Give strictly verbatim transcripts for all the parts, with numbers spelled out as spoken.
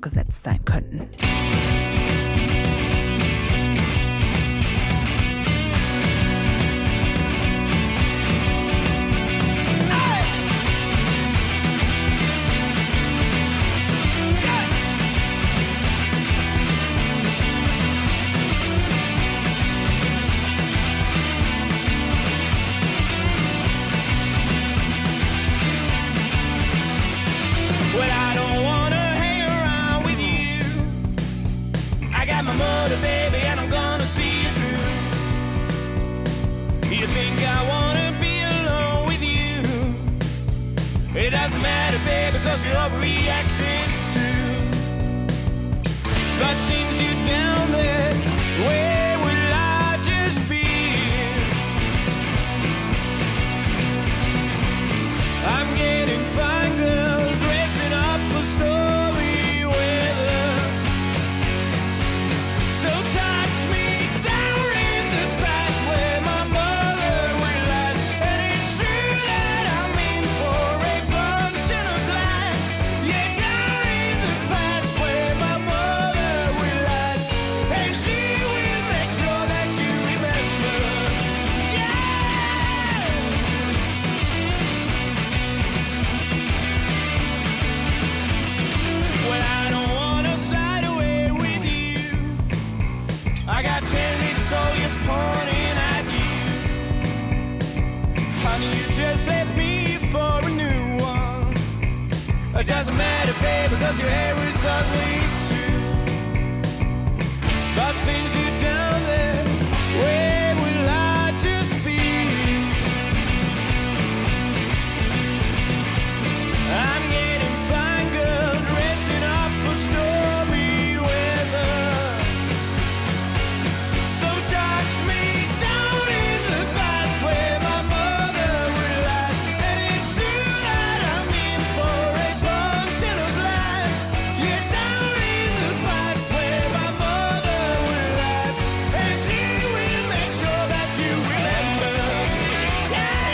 ausgesetzt sein könnten. Baby, and I'm gonna see you through. You think I wanna be alone with you? It doesn't matter, baby, cause you're overreacting too. But since you're down there, where will I just be? I'm getting fine girls dressing up for stormy weather. So touch me down in the past where my mother went last. And it's true that I'm in for a punch and a blast. Yeah, down in the past where my mother went last. And she will make sure that you remember. Yeah! Well, I don't wanna slide away with you. I got ten minutes always pointing at you. Honey, you just left me for a new one. It doesn't matter, baby, cause your hair is ugly too. But since you're down there, where will I just be? I'm getting fine girl dressing up for stormy weather. So touch me down in the past where my mother relaxed. And it's true that I'm in for a punch and a blast. Yeah, down in the past where my mother relaxed. And she will make sure that you remember. Yeah,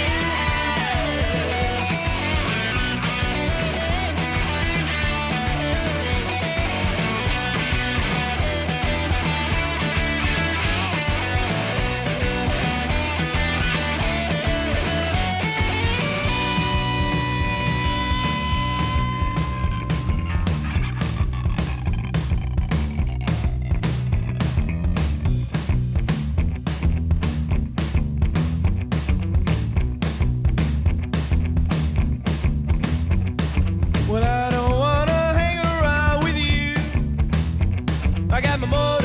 well, I don't wanna hang around with you. I got my